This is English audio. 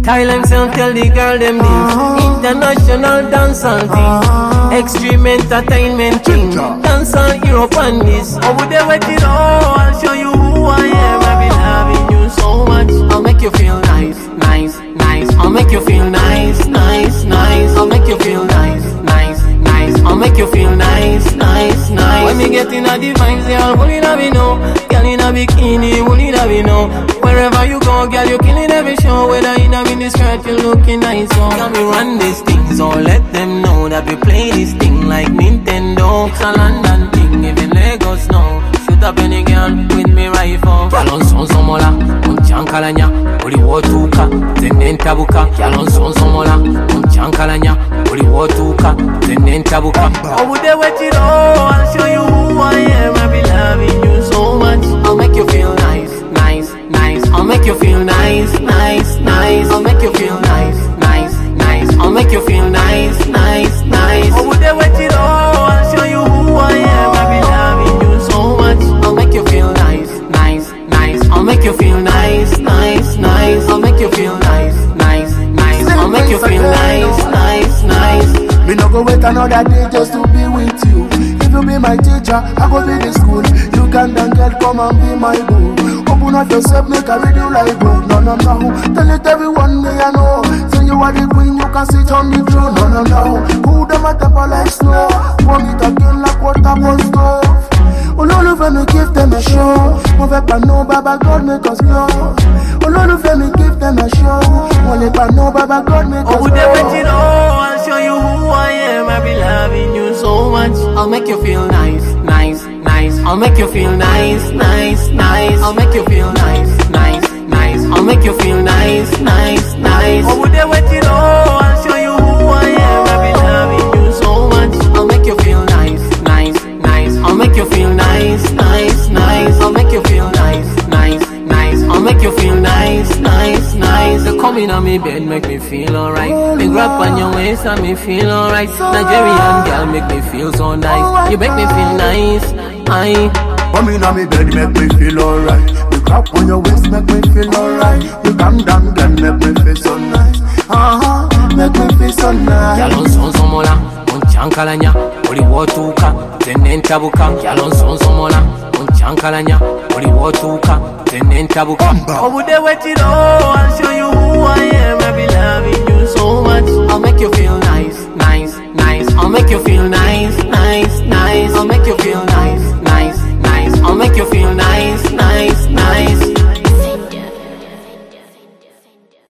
Kyle himself tell the girl them this. International dancehall thing, extreme entertainment king, dancehall Europe and this. Over there with it all, I'll show you who I am. I've been loving you so much. I'll make you feel nice, nice, nice. I'll make you feel nice, nice, nice. I'll make you feel nice, nice, nice. I'll make you feel nice, nice, nice. When me get in a vibes, they all bully love you know. Girl in a bikini, bully love you know. Wherever you go, girl, you killing every show. Whether in a mini skirt, you looking nice. So can we run this thing? So let them know that we play this thing like Nintendo. It's a London thing, even Lagos know. Shoot up any girl with me rifle. Girl on son somola, unchankalanya. Uli wotuka, tenen tabuka. Girl on son somola, unchankalanya. Uli wotuka, tenen tabuka. Over there with it all, I'll show you who I am. I be loving you so much. I'll make you feel nice, nice, nice. I'll make you feel nice, nice, nice. I'll make you feel nice, nice, nice. I'll make you feel nice, nice, nice. Over there with it all, I'll show you who I am. I be loving you so much. I'll make you feel nice, nice, nice. I'll make you feel nice, nice, nice. I'll make you feel nice, nice, nice. I'll make you feel nice, nice, nice. Me no go wait another day just to be with you. If you be my teacher, I go be the school. You can then get come and be my boo. Open up yourself, make a read you like book. No, no, no. Tell it everyone may I know. Say you are the queen, you can sit on the throne. No, no, no. Who them at temple like snow? Want it again like water on stove. Olólùfẹ́ mi give them a show. Mo fẹ́ pa no baba God make us know. Olólùfẹ́ mi give them a show. Mo lè pa no baba God make us know. Over there with it all, I'll show you who I am. I be loving you so much. I'll make you feel nice, nice, nice. I'll make you feel nice, nice, nice. I'll make you feel nice, nice, nice. I'll make you feel nice, nice, nice. Over there with it all, I'll show you who I am. I be loving you so much. I'll make you feel nice, nice, nice. I'll make you feel nice, nice, nice. I'll make you feel nice, nice, nice. I'll make you feel nice, nice, nice. So come in on me bed, make me feel alright. Big rap on your waist, and me feel alright. Nigerian girl, make me feel so nice. You make me feel nice, Come in on me bed, make me feel alright. You clap on your waist, make me feel alright. You calm down, girl, make me feel so nice. Make me feel so nice. Girl on son somola, unchankalanya. Uli wotuka, tenen tabuka. Girl on son somola, unchankalanya. Uli wotuka, tenen tabuka. Over there with it all, I'll show you who